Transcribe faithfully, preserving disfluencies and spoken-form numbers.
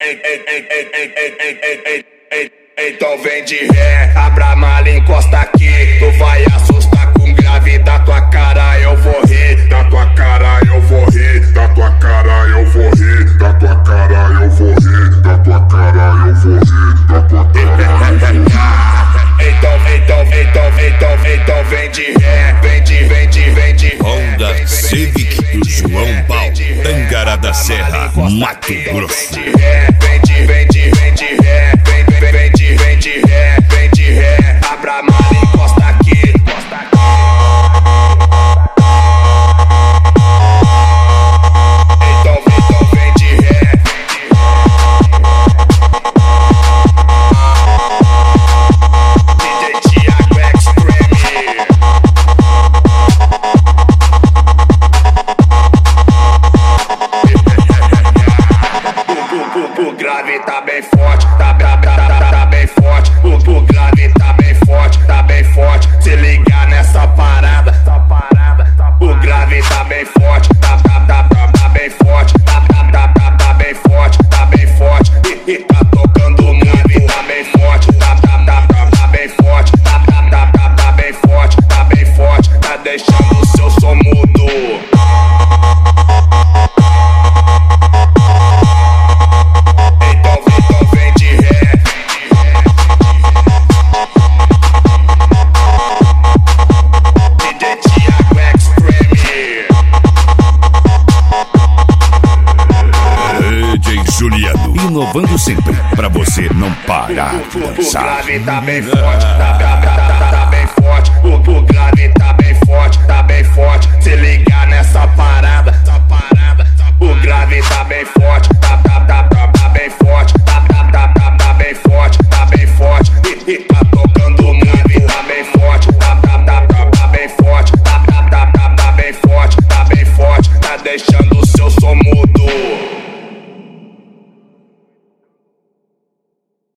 Então vem de ré, abra a mala e encosta aqui. Tu vai assustar com grave, da tua cara eu vou rir. Da tua cara eu vou rir, da tua cara eu vou rir. Da tua cara eu vou rir, da tua cara eu vou rir. Da tua cara eu vou rir. Então, então, então, então, então vem de ré, vem de, vem de, vem de Honda Civic do João Paulo, Tangará da Serra, Mato Grosso. Vem de ré, vem de, vem de, vem de ré, vem, vem, vem de, vem de ré, vem de ré, abra a mala e encosta aqui. Então, então vem de ré. D J Thiago Extreme. O grave tá bem forte, tá, tá, tá, tá, tá bem forte. O, o grave tá bem forte, tá bem forte. Se ligar nessa parada, essa parada. O grave tá bem forte, tá, tá, tá, tá, tá bem forte. Tá, tá, tá, tá, tá bem forte, tá bem forte. E, e tá tocando o grave, tá bem forte. Tá, tá, tá, tá, tá bem forte. Tá, tá, tá, tá, tá bem forte, tá bem forte. Tá deixando o seu som mudo. Juliano, inovando sempre, pra você não parar de dançar. O grave tá bem forte, tá, tá, tá, tá, tá bem forte. O, o grave tá bem forte, tá bem forte. Se ligar nessa parada, essa parada. O grave tá bem forte, tá, tá, tá, tá, tá bem forte. Tá, tá, tá, tá, tá bem forte, tá bem forte. E, e tá